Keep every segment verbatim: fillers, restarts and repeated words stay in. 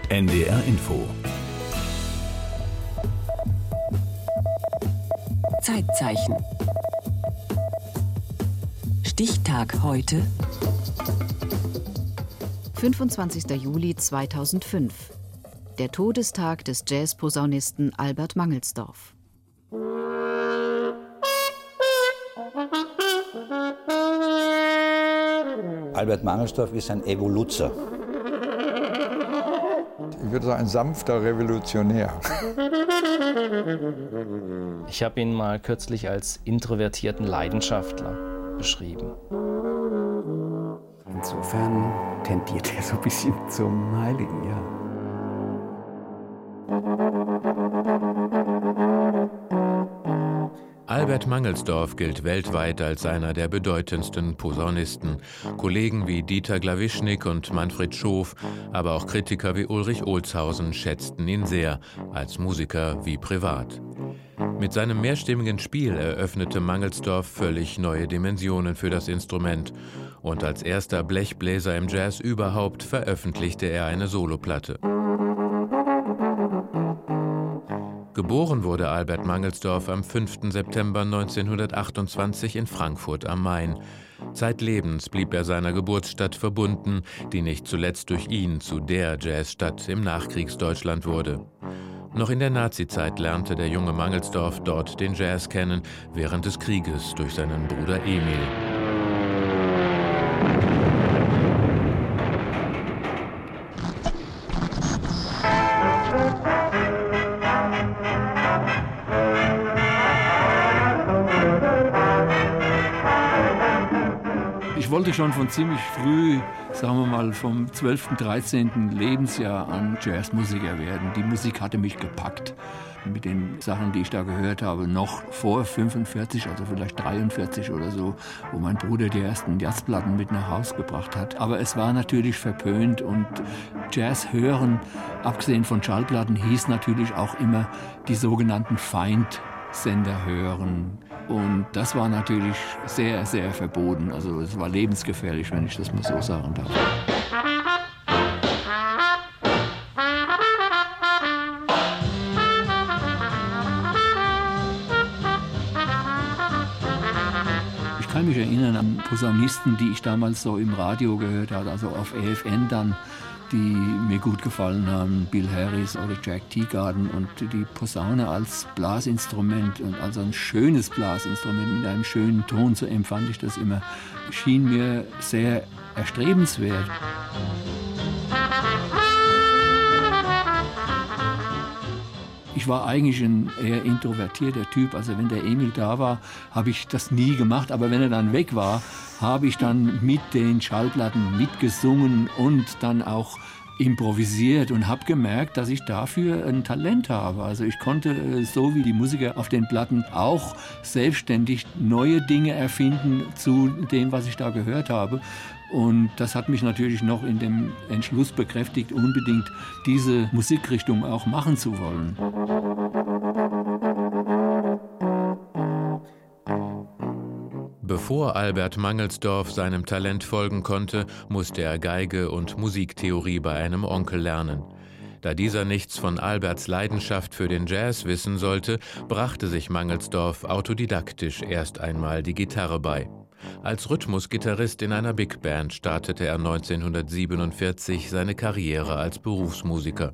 N D R Info. Zeitzeichen. Stichtag heute. fünfundzwanzigster Juli zweitausendfünf. Der Todestag des Jazzposaunisten Albert Mangelsdorff. Albert Mangelsdorff ist ein Evoluzer. Ich würde sagen, ein sanfter Revolutionär. Ich habe ihn mal kürzlich als introvertierten Leidenschaftler beschrieben. Insofern tendiert er so ein bisschen zum Heiligen, ja. Albert Mangelsdorff gilt weltweit als einer der bedeutendsten Posaunisten. Kollegen wie Dieter Glawischnik und Manfred Schof, aber auch Kritiker wie Ulrich Olshausen schätzten ihn sehr, als Musiker wie privat. Mit seinem mehrstimmigen Spiel eröffnete Mangelsdorff völlig neue Dimensionen für das Instrument. Und als erster Blechbläser im Jazz überhaupt veröffentlichte er eine Soloplatte. Geboren wurde Albert Mangelsdorff am fünften September neunzehnhundertachtundzwanzig in Frankfurt am Main. Zeitlebens blieb er seiner Geburtsstadt verbunden, die nicht zuletzt durch ihn zu der Jazzstadt im Nachkriegsdeutschland wurde. Noch in der Nazizeit lernte der junge Mangelsdorff dort den Jazz kennen, während des Krieges durch seinen Bruder Emil. Ich wollte schon von ziemlich früh, sagen wir mal vom zwölften, dreizehnten Lebensjahr an Jazzmusiker werden. Die Musik hatte mich gepackt. Mit den Sachen, die ich da gehört habe, noch vor fünfundvierzig, also vielleicht dreiundvierzig oder so, wo mein Bruder die ersten Jazzplatten mit nach Hause gebracht hat. Aber es war natürlich verpönt und Jazz hören, abgesehen von Schallplatten, hieß natürlich auch immer die sogenannten Feindsender hören. Und das war natürlich sehr, sehr verboten. Also es war lebensgefährlich, wenn ich das mal so sagen darf. Ich kann mich erinnern an Posaunisten, die ich damals so im Radio gehört habe, also auf A F N dann, die mir gut gefallen haben, Bill Harris oder Jack Teagarden, und die Posaune als Blasinstrument und als ein schönes Blasinstrument mit einem schönen Ton, so empfand ich das immer, schien mir sehr erstrebenswert. Ich war eigentlich ein eher introvertierter Typ, also wenn der Emil da war, habe ich das nie gemacht, aber wenn er dann weg war, habe ich dann mit den Schallplatten mitgesungen und dann auch improvisiert und habe gemerkt, dass ich dafür ein Talent habe. Also ich konnte, so wie die Musiker auf den Platten, auch selbstständig neue Dinge erfinden zu dem, was ich da gehört habe. Und das hat mich natürlich noch in dem Entschluss bekräftigt, unbedingt diese Musikrichtung auch machen zu wollen. Bevor Albert Mangelsdorff seinem Talent folgen konnte, musste er Geige und Musiktheorie bei einem Onkel lernen. Da dieser nichts von Alberts Leidenschaft für den Jazz wissen sollte, brachte sich Mangelsdorff autodidaktisch erst einmal die Gitarre bei. Als Rhythmusgitarrist in einer Big Band startete er neunzehnhundertsiebenundvierzig seine Karriere als Berufsmusiker.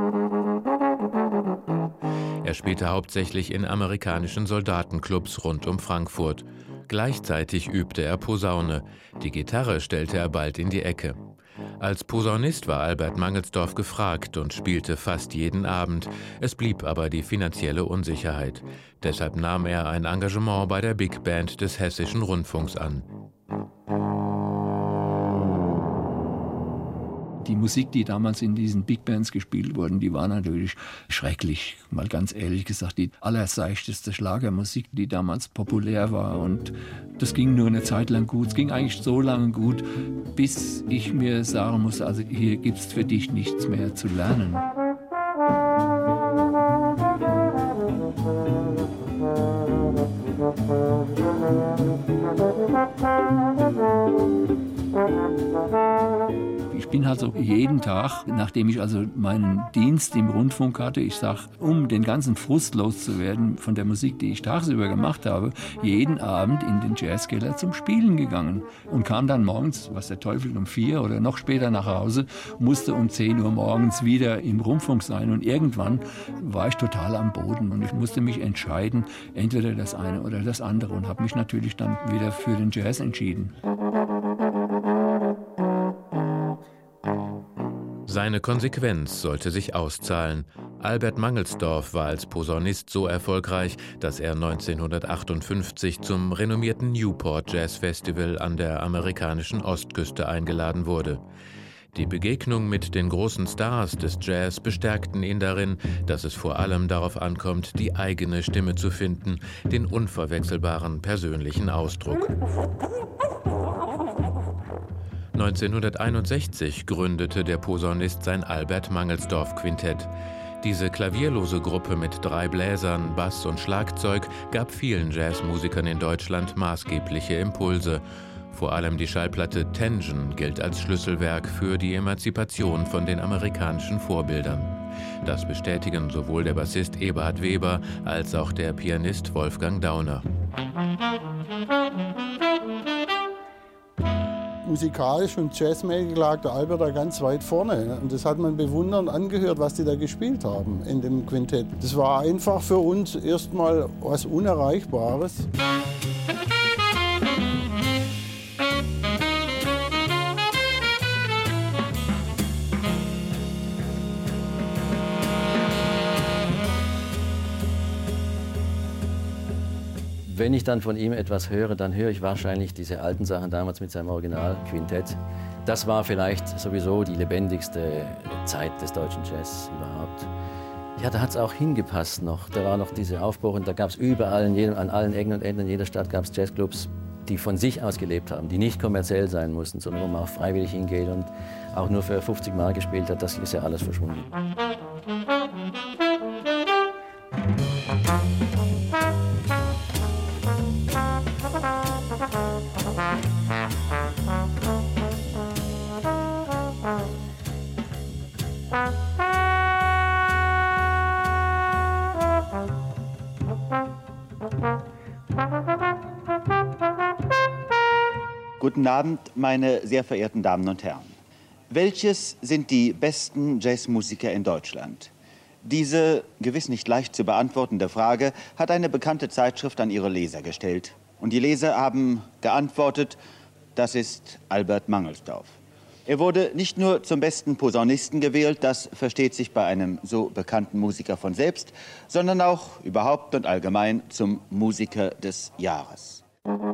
Er spielte hauptsächlich in amerikanischen Soldatenclubs rund um Frankfurt. Gleichzeitig übte er Posaune. Die Gitarre stellte er bald in die Ecke. Als Posaunist war Albert Mangelsdorff gefragt und spielte fast jeden Abend. Es blieb aber die finanzielle Unsicherheit. Deshalb nahm er ein Engagement bei der Big Band des Hessischen Rundfunks an. Die Musik, die damals in diesen Big Bands gespielt wurde, die war natürlich schrecklich. Mal ganz ehrlich gesagt, die allerseichteste Schlagermusik, die damals populär war. Und das ging nur eine Zeit lang gut. Es ging eigentlich so lange gut, bis ich mir sagen musste, also hier gibt es für dich nichts mehr zu lernen. Ich bin also jeden Tag, nachdem ich also meinen Dienst im Rundfunk hatte, ich sage, um den ganzen Frust loszuwerden von der Musik, die ich tagsüber gemacht habe, jeden Abend in den Jazzkeller zum Spielen gegangen und kam dann morgens, was der Teufel, um vier oder noch später nach Hause, musste um zehn Uhr morgens wieder im Rundfunk sein und irgendwann war ich total am Boden und ich musste mich entscheiden, entweder das eine oder das andere und habe mich natürlich dann wieder für den Jazz entschieden. Seine Konsequenz sollte sich auszahlen. Albert Mangelsdorf war als Posaunist so erfolgreich, dass er neunzehnhundertachtundfünfzig zum renommierten Newport Jazz Festival an der amerikanischen Ostküste eingeladen wurde. Die Begegnung mit den großen Stars des Jazz bestärkten ihn darin, dass es vor allem darauf ankommt, die eigene Stimme zu finden, den unverwechselbaren persönlichen Ausdruck. neunzehnhunderteinundsechzig gründete der Posaunist sein Albert-Mangelsdorff-Quintett. Diese klavierlose Gruppe mit drei Bläsern, Bass und Schlagzeug gab vielen Jazzmusikern in Deutschland maßgebliche Impulse. Vor allem die Schallplatte Tension gilt als Schlüsselwerk für die Emanzipation von den amerikanischen Vorbildern. Das bestätigen sowohl der Bassist Eberhard Weber als auch der Pianist Wolfgang Dauner. Musikalisch und jazzmäßig lag der Albert da ganz weit vorne. Und das hat man bewundernd angehört, was die da gespielt haben in dem Quintett. Das war einfach für uns erstmal was Unerreichbares. Wenn ich dann von ihm etwas höre, dann höre ich wahrscheinlich diese alten Sachen damals mit seinem Originalquintett. Das war vielleicht sowieso die lebendigste Zeit des deutschen Jazz überhaupt. Ja, da hat es auch hingepasst noch. Da war noch diese Aufbruch und da gab es überall, in jedem, an allen Ecken und Enden in jeder Stadt gab es Jazzclubs, die von sich aus gelebt haben, die nicht kommerziell sein mussten, sondern wo man auch freiwillig hingeht und auch nur für fünfzig Mark gespielt hat. Das ist ja alles verschwunden. Guten Abend, meine sehr verehrten Damen und Herren. Welches sind die besten Jazzmusiker in Deutschland? Diese gewiss nicht leicht zu beantwortende Frage hat eine bekannte Zeitschrift an ihre Leser gestellt. Und die Leser haben geantwortet, das ist Albert Mangelsdorff. Er wurde nicht nur zum besten Posaunisten gewählt, das versteht sich bei einem so bekannten Musiker von selbst, sondern auch überhaupt und allgemein zum Musiker des Jahres.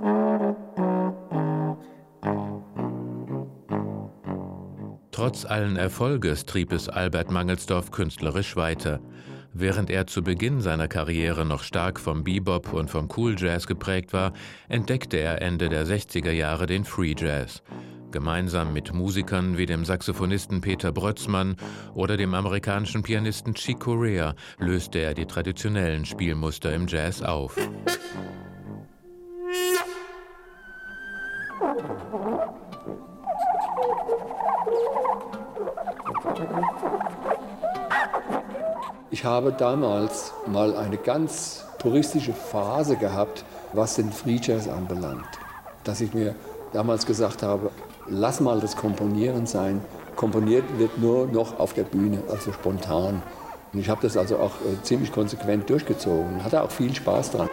Trotz allen Erfolges trieb es Albert Mangelsdorff künstlerisch weiter. Während er zu Beginn seiner Karriere noch stark vom Bebop und vom Cool Jazz geprägt war, entdeckte er Ende der sechziger Jahre den Free Jazz. Gemeinsam mit Musikern wie dem Saxophonisten Peter Brötzmann oder dem amerikanischen Pianisten Chick Corea löste er die traditionellen Spielmuster im Jazz auf. Ich habe damals mal eine ganz puristische Phase gehabt, was den Free Jazz anbelangt. Dass ich mir damals gesagt habe, lass mal das Komponieren sein. Komponiert wird nur noch auf der Bühne, also spontan. Und ich habe das also auch äh, ziemlich konsequent durchgezogen. Hatte auch viel Spaß dran.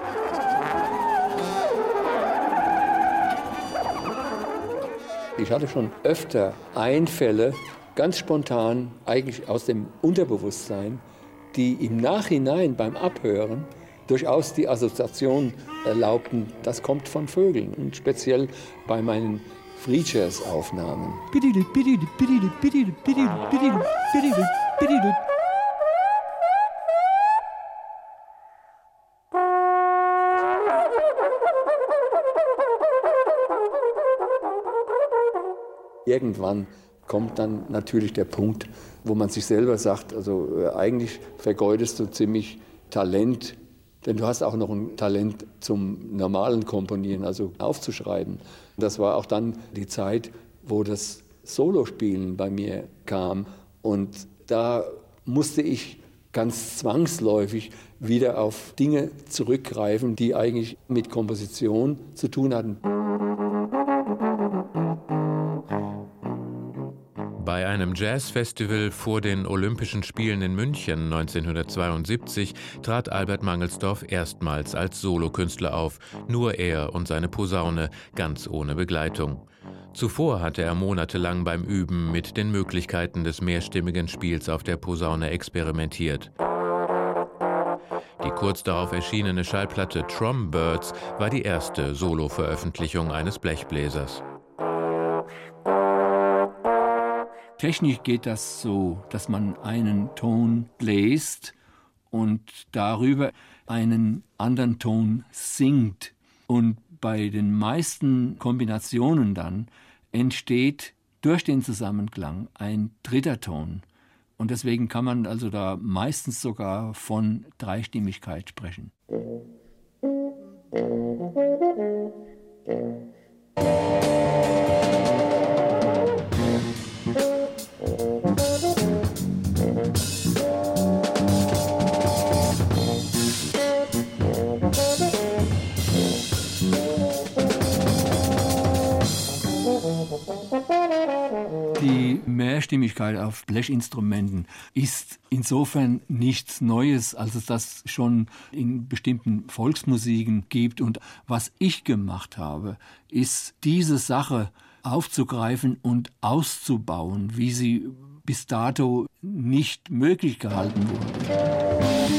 Ich hatte schon öfter Einfälle, ganz spontan, eigentlich aus dem Unterbewusstsein, die im Nachhinein beim Abhören durchaus die Assoziation erlaubten, das kommt von Vögeln. Und speziell bei meinen Free Jazz-Aufnahmen. Irgendwann kommt dann natürlich der Punkt, wo man sich selber sagt, also äh, eigentlich vergeudest du ziemlich Talent, denn du hast auch noch ein Talent zum normalen Komponieren, also aufzuschreiben. Das war auch dann die Zeit, wo das Solospielen bei mir kam. Und da musste ich ganz zwangsläufig wieder auf Dinge zurückgreifen, die eigentlich mit Komposition zu tun hatten. Bei einem Jazzfestival vor den Olympischen Spielen in München neunzehnhundertzweiundsiebzig trat Albert Mangelsdorff erstmals als Solokünstler auf, nur er und seine Posaune, ganz ohne Begleitung. Zuvor hatte er monatelang beim Üben mit den Möglichkeiten des mehrstimmigen Spiels auf der Posaune experimentiert. Die kurz darauf erschienene Schallplatte Trombirds war die erste Solo-Veröffentlichung eines Blechbläsers. Technisch geht das so, dass man einen Ton bläst und darüber einen anderen Ton singt. Und bei den meisten Kombinationen dann entsteht durch den Zusammenklang ein dritter Ton. Und deswegen kann man also da meistens sogar von Dreistimmigkeit sprechen. Die Mehrstimmigkeit auf Blechinstrumenten ist insofern nichts Neues, als es das schon in bestimmten Volksmusiken gibt. Und was ich gemacht habe, ist diese Sache aufzugreifen und auszubauen, wie sie bis dato nicht möglich gehalten wurde.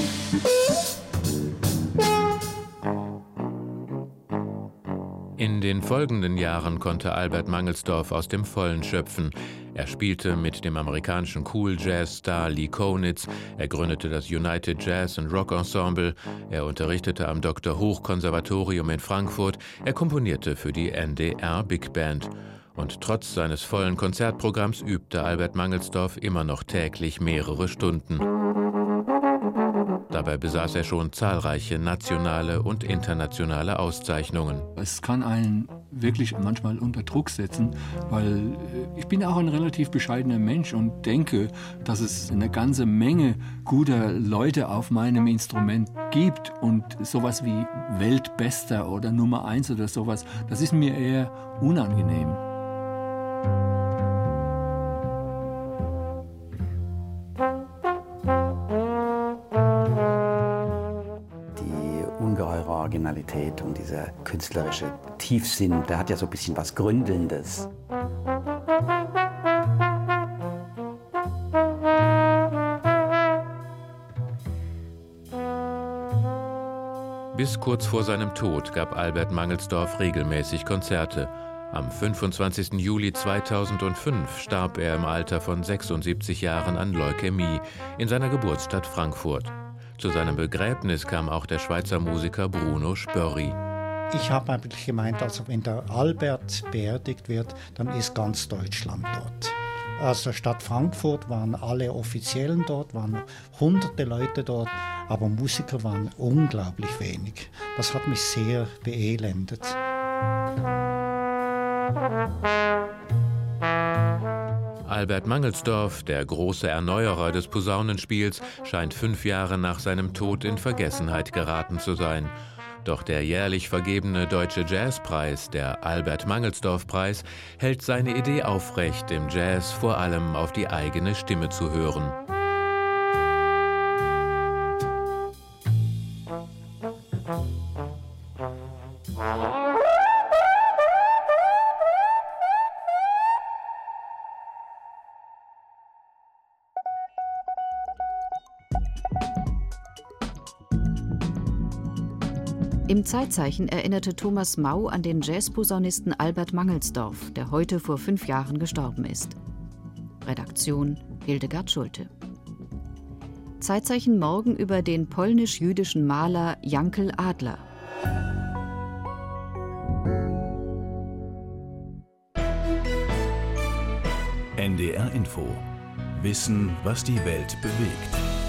In den folgenden Jahren konnte Albert Mangelsdorff aus dem Vollen schöpfen. Er spielte mit dem amerikanischen Cool-Jazz-Star Lee Konitz, er gründete das United Jazz and Rock Ensemble, er unterrichtete am Doktor Hoch-Konservatorium in Frankfurt, er komponierte für die N D R Big Band. Und trotz seines vollen Konzertprogramms übte Albert Mangelsdorff immer noch täglich mehrere Stunden. Dabei besaß er schon zahlreiche nationale und internationale Auszeichnungen. Es kann einen wirklich manchmal unter Druck setzen, weil ich bin auch ein relativ bescheidener Mensch und denke, dass es eine ganze Menge guter Leute auf meinem Instrument gibt. Und sowas wie Weltbester oder Nummer eins oder sowas, das ist mir eher unangenehm. Originalität und dieser künstlerische Tiefsinn, der hat ja so ein bisschen was Gründelndes. Bis kurz vor seinem Tod gab Albert Mangelsdorff regelmäßig Konzerte. Am fünfundzwanzigsten Juli zweitausendfünf starb er im Alter von sechsundsiebzig Jahren an Leukämie in seiner Geburtsstadt Frankfurt. Zu seinem Begräbnis kam auch der Schweizer Musiker Bruno Spörri. Ich habe eigentlich gemeint, also wenn der Albert beerdigt wird, dann ist ganz Deutschland dort. Aus der Stadt Frankfurt waren alle Offiziellen dort, waren hunderte Leute dort, aber Musiker waren unglaublich wenig. Das hat mich sehr beelendet. Albert Mangelsdorff, der große Erneuerer des Posaunenspiels, scheint fünf Jahre nach seinem Tod in Vergessenheit geraten zu sein. Doch der jährlich vergebene Deutsche Jazzpreis, der Albert-Mangelsdorff-Preis, hält seine Idee aufrecht, im Jazz vor allem auf die eigene Stimme zu hören. Im Zeitzeichen erinnerte Thomas Mau an den Jazzposaunisten Albert Mangelsdorff, der heute vor fünf Jahren gestorben ist. Redaktion Hildegard Schulte. Zeitzeichen morgen über den polnisch-jüdischen Maler Jankel Adler. N D R Info. Wissen, was die Welt bewegt.